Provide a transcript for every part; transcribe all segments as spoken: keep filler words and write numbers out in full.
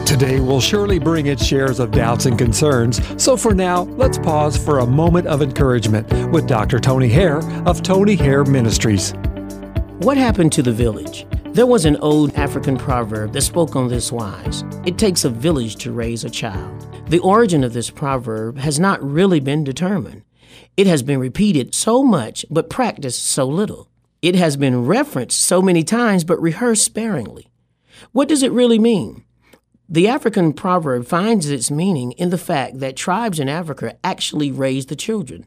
Today will surely bring its shares of doubts and concerns, so for now, let's pause for a moment of encouragement with Doctor Tony Hare of Tony Hare Ministries. What happened to the village? There was an old African proverb that spoke on this wise: it takes a village to raise a child. The origin of this proverb has not really been determined. It has been repeated so much, but practiced so little. It has been referenced so many times, but rehearsed sparingly. What does it really mean? The African proverb finds its meaning in the fact that tribes in Africa actually raised the children.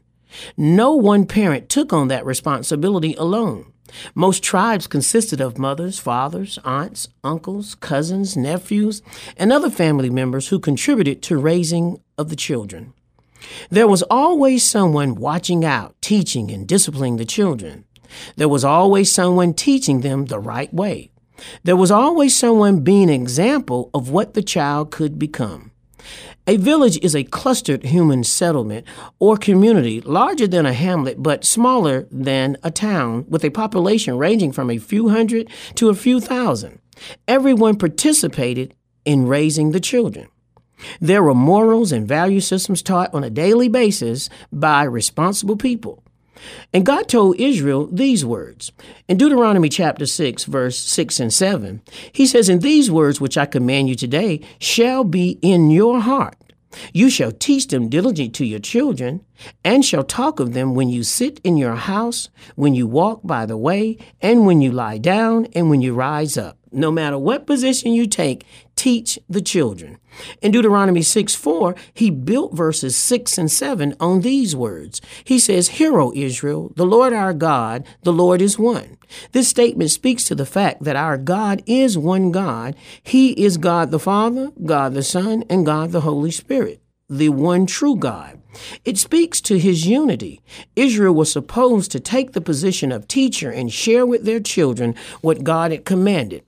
No one parent took on that responsibility alone. Most tribes consisted of mothers, fathers, aunts, uncles, cousins, nephews, and other family members who contributed to raising of the children. There was always someone watching out, teaching and disciplining the children. There was always someone teaching them the right way. There was always someone being an example of what the child could become. A village is a clustered human settlement or community larger than a hamlet but smaller than a town, with a population ranging from a few hundred to a few thousand. Everyone participated in raising the children. There were morals and value systems taught on a daily basis by responsible people. And God told Israel these words. In Deuteronomy chapter six, verse six and seven, he says, "And these words which I command you today shall be in your heart. You shall teach them diligently to your children, and shall talk of them when you sit in your house, when you walk by the way, and when you lie down, and when you rise up." No matter what position you take, teach the children. In Deuteronomy six four, he built verses six and seven on these words. He says, "Hear, O Israel, the Lord our God, the Lord is one." This statement speaks to the fact that our God is one God. He is God the Father, God the Son, and God the Holy Spirit, the one true God. It speaks to his unity. Israel was supposed to take the position of teacher and share with their children what God had commanded.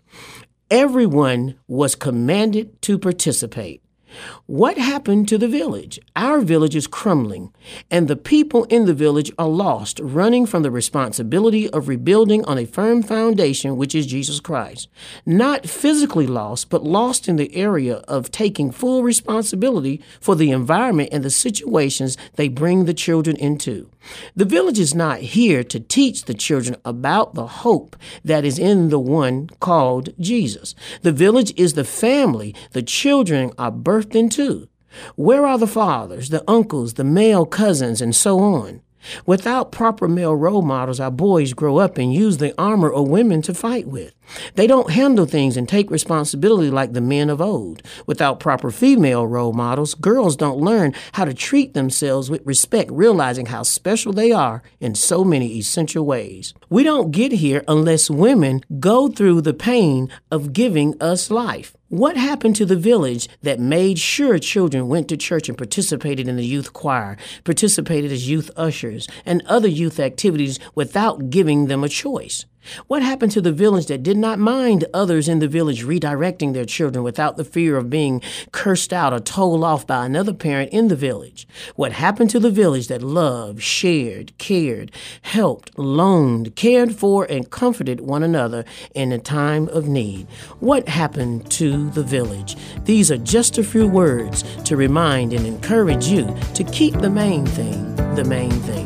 Everyone was commanded to participate. What happened to the village? Our village is crumbling, and the people in the village are lost, running from the responsibility of rebuilding on a firm foundation, which is Jesus Christ. Not physically lost, but lost in the area of taking full responsibility for the environment and the situations they bring the children into. The village is not here to teach the children about the hope that is in the one called Jesus. The village is the family the children are birthed into. Where are the fathers, the uncles, the male cousins, and so on? Without proper male role models, our boys grow up and use the armor of women to fight with. They don't handle things and take responsibility like the men of old. Without proper female role models, girls don't learn how to treat themselves with respect, realizing how special they are in so many essential ways. We don't get here unless women go through the pain of giving us life. What happened to the village that made sure children went to church and participated in the youth choir, participated as youth ushers, and other youth activities without giving them a choice? What happened to the village that did not mind others in the village redirecting their children without the fear of being cursed out or told off by another parent in the village? What happened to the village that loved, shared, cared, helped, loaned, cared for, and comforted one another in a time of need? What happened to the village? These are just a few words to remind and encourage you to keep the main thing the main thing.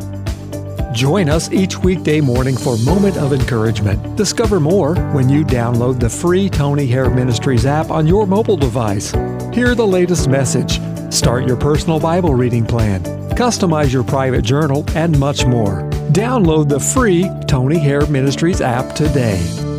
Join us each weekday morning for Moment of Encouragement. Discover more when you download the free Tony Hare Ministries app on your mobile device. Hear the latest message, start your personal Bible reading plan, customize your private journal, and much more. Download the free Tony Hare Ministries app today.